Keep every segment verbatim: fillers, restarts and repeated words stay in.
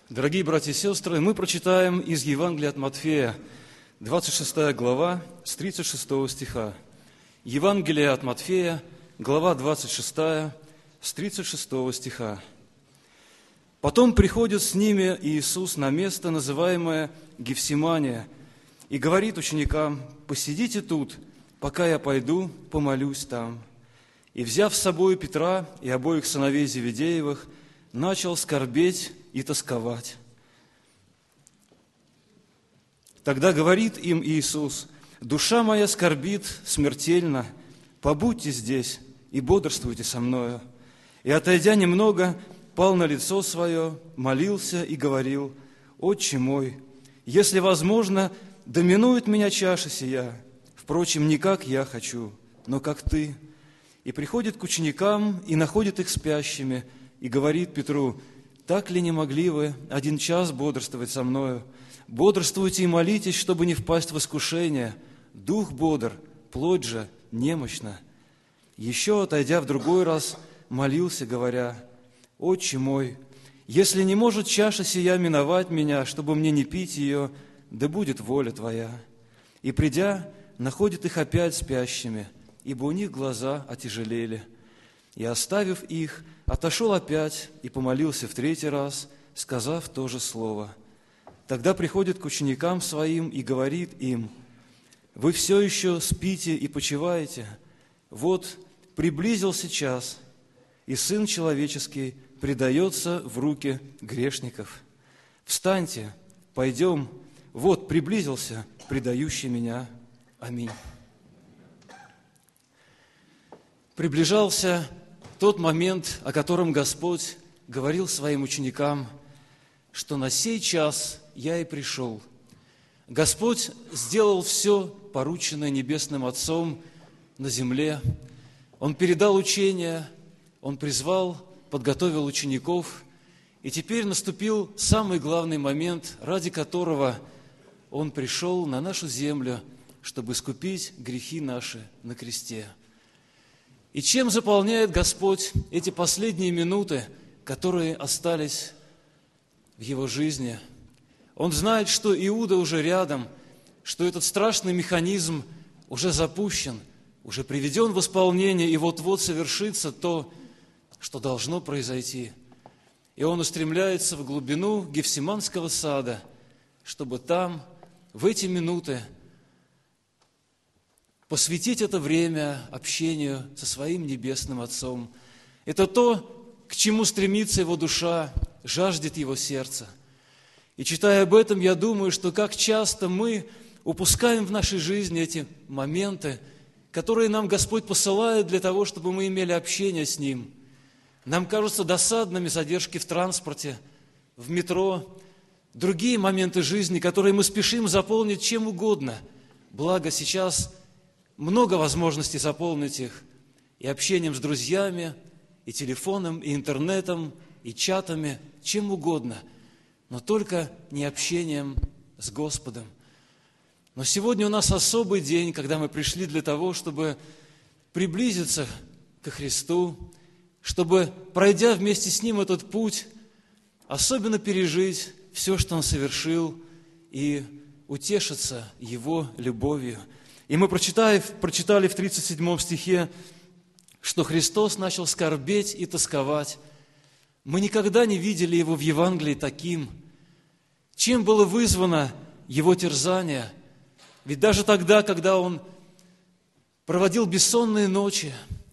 Дорогие братья и сестры, мы прочитаем из Евангелия от Матфея, двадцать шестая глава, с тридцать шестого стиха. Евангелие от Матфея, глава двадцать шестая, с тридцать шестого стиха. «Потом приходит с ними Иисус на место, называемое Гефсимания, и говорит ученикам: „Посидите тут, пока я пойду, помолюсь там“. И, взяв с собой Петра и обоих сыновей Зеведеевых, начал скорбеть и тосковать. Тогда говорит им Иисус: „Душа моя скорбит смертельно, побудьте здесь и бодрствуйте со мною“. И, отойдя немного, пал на лицо свое, молился и говорил: „Отче мой, если возможно, да минует меня чаша сия, впрочем, не как я хочу, но как Ты“. И приходит к ученикам и находит их спящими, и говорит Петру: „Так ли не могли вы один час бодрствовать со мною? Бодрствуйте и молитесь, чтобы не впасть в искушение. Дух бодр, плоть же немощна“. Еще, отойдя в другой раз, молился, говоря: „Отче мой, если не может чаша сия миновать меня, чтобы мне не пить ее, да будет воля Твоя“. И, придя, находит их опять спящими, ибо у них глаза отяжелели. И, оставив их, отошел опять и помолился в третий раз, сказав то же слово. Тогда приходит к ученикам своим и говорит им: „Вы все еще спите и почиваете? Вот приблизился час, и Сын Человеческий предается в руки грешников. Встаньте, пойдем, вот приблизился предающий меня. Аминь“». Приближался тот момент, о котором Господь говорил своим ученикам, что на сей час я и пришел. Господь сделал все, порученное Небесным Отцом на земле. Он передал учение, Он призвал, подготовил учеников, и теперь наступил самый главный момент, ради которого Он пришел на нашу землю, чтобы искупить грехи наши на кресте. И чем заполняет Господь эти последние минуты, которые остались в Его жизни? Он знает, что Иуда уже рядом, что этот страшный механизм уже запущен, уже приведен в исполнение, и вот-вот совершится то, что должно произойти. И он устремляется в глубину Гефсиманского сада, чтобы там, в эти минуты, посвятить это время общению со своим Небесным Отцом. Это то, к чему стремится его душа, жаждет его сердце. И читая об этом, я думаю, что как часто мы упускаем в нашей жизни эти моменты, которые нам Господь посылает для того, чтобы мы имели общение с Ним. Нам кажутся досадными задержки в транспорте, в метро, другие моменты жизни, которые мы спешим заполнить чем угодно. Благо сейчас много возможностей заполнить их и общением с друзьями, и телефоном, и интернетом, и чатами, чем угодно, но только не общением с Господом. Но сегодня у нас особый день, когда мы пришли для того, чтобы приблизиться ко Христу, чтобы, пройдя вместе с Ним этот путь, особенно пережить все, что Он совершил, и утешиться Его любовью. И мы прочитали, прочитали в тридцать седьмом стихе, что Христос начал скорбеть и тосковать. Мы никогда не видели Его в Евангелии таким. Чем было вызвано Его терзание? Ведь даже тогда, когда Он проводил бессонные ночи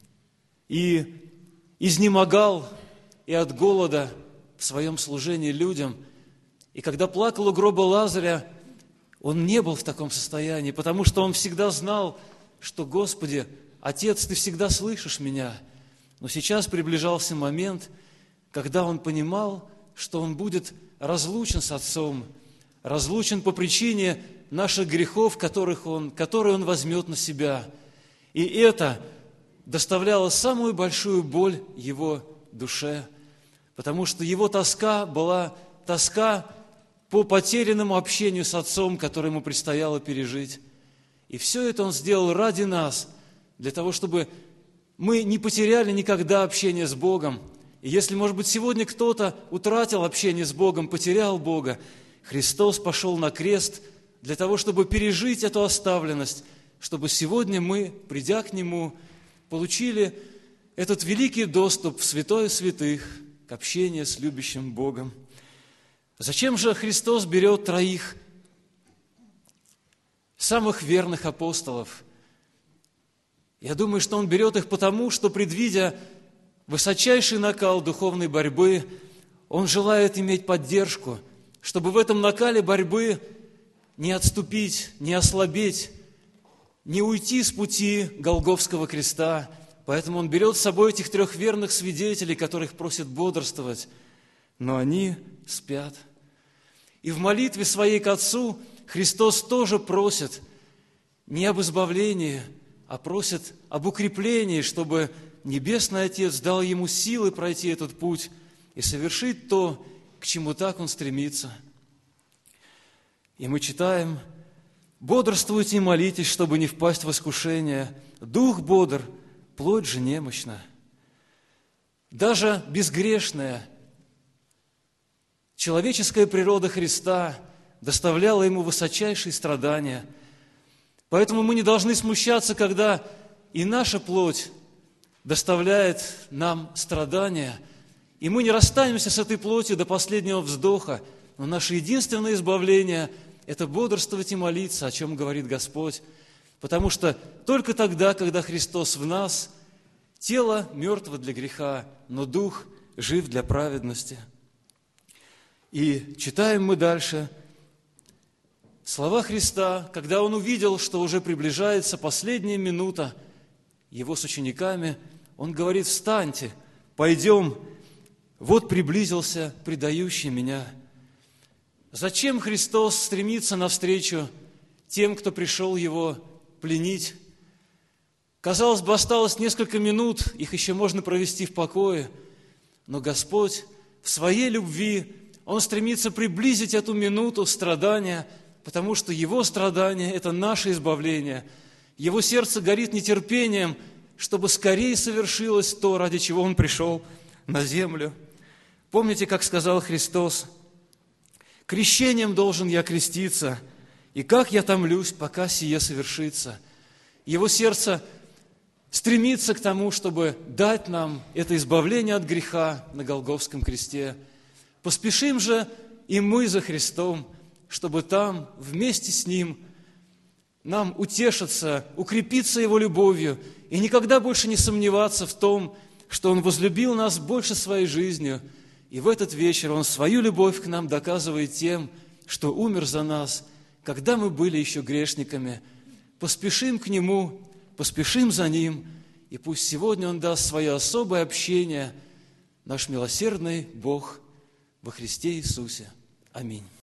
и изнемогал и от голода в своем служении людям, и когда плакал у гроба Лазаря, Он не был в таком состоянии, потому что Он всегда знал, что: «Господи, Отец, Ты всегда слышишь меня». Но сейчас приближался момент, когда Он понимал, что Он будет разлучен с Отцом, разлучен по причине наших грехов, которых он, которые Он возьмет на себя. И это доставляло самую большую боль Его душе, потому что Его тоска была тоска по потерянному общению с Отцом, которое Ему предстояло пережить. И все это Он сделал ради нас, для того, чтобы мы не потеряли никогда общение с Богом, И если, может быть, сегодня кто-то утратил общение с Богом, потерял Бога, Христос пошел на крест для того, чтобы пережить эту оставленность, чтобы сегодня мы, придя к Нему, получили этот великий доступ в святое святых, к общению с любящим Богом. Зачем же Христос берет троих самых верных апостолов? Я думаю, что Он берет их потому, что, предвидя высочайший накал духовной борьбы, Он желает иметь поддержку, чтобы в этом накале борьбы не отступить, не ослабеть, не уйти с пути Голгофского креста. Поэтому Он берет с собой этих трех верных свидетелей, которых просит бодрствовать, но они спят. И в молитве своей к Отцу Христос тоже просит не об избавлении, а просит об укреплении, чтобы Небесный Отец дал Ему силы пройти этот путь и совершить то, к чему так Он стремится. И мы читаем: «Бодрствуйте и молитесь, чтобы не впасть в искушение. Дух бодр, плоть же немощна». Даже безгрешная человеческая природа Христа доставляла Ему высочайшие страдания. Поэтому мы не должны смущаться, когда и наша плоть доставляет нам страдания, и мы не расстанемся с этой плотью до последнего вздоха. Но наше единственное избавление – это бодрствовать и молиться, о чем говорит Господь. Потому что только тогда, когда Христос в нас, тело мертво для греха, но дух жив для праведности. И читаем мы дальше слова Христа, когда Он увидел, что уже приближается последняя минута Его с учениками, Он говорит: «Встаньте, пойдем, вот приблизился предающий Меня». Зачем Христос стремится навстречу тем, кто пришел Его пленить? Казалось бы, осталось несколько минут, их еще можно провести в покое, но Господь в Своей любви, Он стремится приблизить эту минуту страдания, потому что Его страдания – это наше избавление. Его сердце горит нетерпением, чтобы скорее совершилось то, ради чего Он пришел на землю. Помните, как сказал Христос: «Крещением должен я креститься, и как я томлюсь, пока сие совершится». Его сердце стремится к тому, чтобы дать нам это избавление от греха на Голгофском кресте. Поспешим же и мы за Христом, чтобы там вместе с Ним нам утешиться, укрепиться Его любовью и никогда больше не сомневаться в том, что Он возлюбил нас больше своей жизнью. И в этот вечер Он свою любовь к нам доказывает тем, что умер за нас, когда мы были еще грешниками. Поспешим к Нему, поспешим за Ним, и пусть сегодня Он даст свое особое общение, наш милосердный Бог во Христе Иисусе. Аминь.